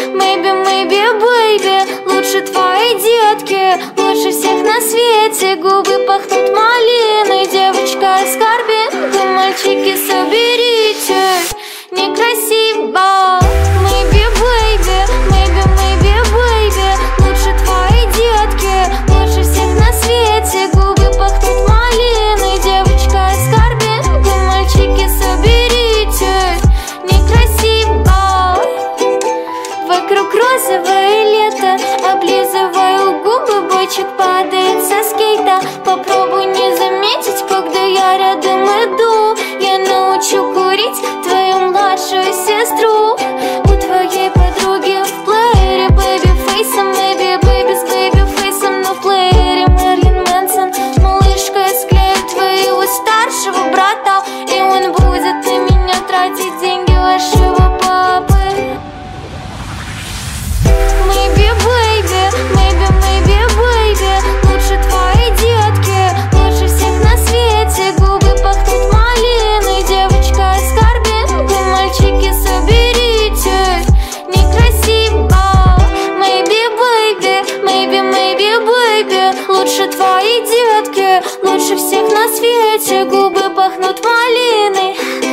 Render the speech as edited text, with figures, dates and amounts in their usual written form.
maybe, maybe, baby. Лучше твои детки, лучше всех на свете. Губы пахнут малиной, девочка из Харбинга. Мальчики, соберитесь, некрасиво. Maybe, baby, maybe, maybe, baby. Лучше твои детки, лучше всех на свете. Губы пахнут малиной, девочка из Харбинга. Мальчики, соберитесь, некрасиво. Вокруг розовое лето, облизываю губы, бойчик падает со скейта. Попробуй не заметить, когда я рядом иду. Я научу курить твою младшую сестру. У твоей подруги в плеере бэби фейсом, maybe baby с бэби фейсом, но в плеере Мерлин Мэнсон. Малышка склеит твоего старшего брата, и он будет на меня тратить деньги вашего папы. Maybe, baby, maybe, maybe, baby. Лучше твои детки, лучше всех на свете. Губы пахнут малиной, девочка из Харбинга. Мальчики, соберитесь, некрасиво. Maybe, baby, maybe, maybe, baby. Лучше твои детки, лучше всех на свете. Губы пахнут малиной.